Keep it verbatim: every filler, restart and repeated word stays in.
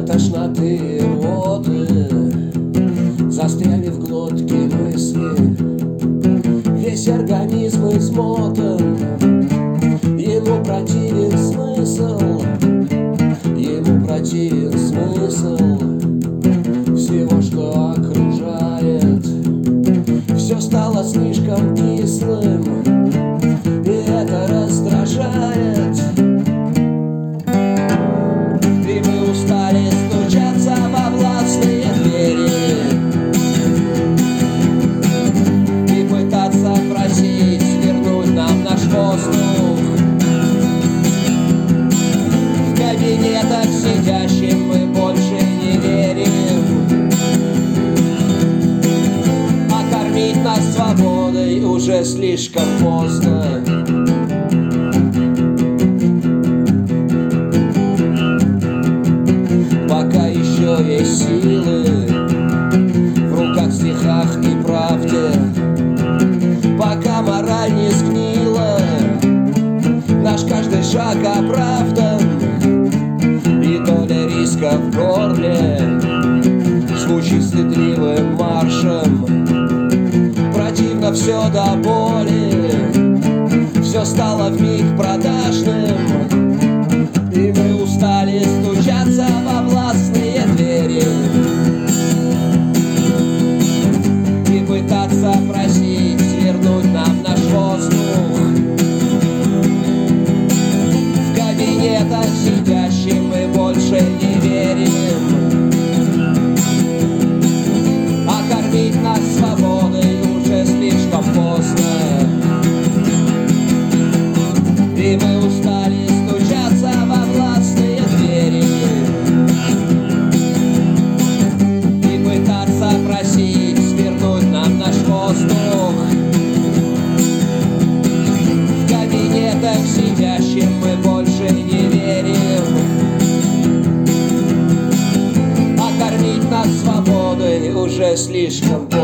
от тошноты и рвоты застряли в глотке мысли. Весь организм измотан, ему противен смысл, ему противен смысл всего, что окружает. Все стало слишком кислым, и это раздражает. И мы устали стучаться во властные двери и пытаться просить вернуть нам наш воздух. В кабинетах сидящим мы больше не верим, а кормить нас свободой уже слишком поздно. Пока еще есть силы в руках, стихах и правде, пока мораль не сгнила, наш каждый шаг оправдан, и доля риска в горле звучит стыдливым маршем. Противно все до боли, все стало вмиг продажным, и мы устали стучаться во властные двери и пытаться просить вернуть нам наш воздух. В кабинетах сидящим мы больше не верим, а кормить нас свободой уже слишком поздно. И мы устали стучаться во властные двери и пытаться просить вернуть нам наш воздух. В кабинетах сидящим мы больше не верим, а кормить нас свободой уже слишком поздно.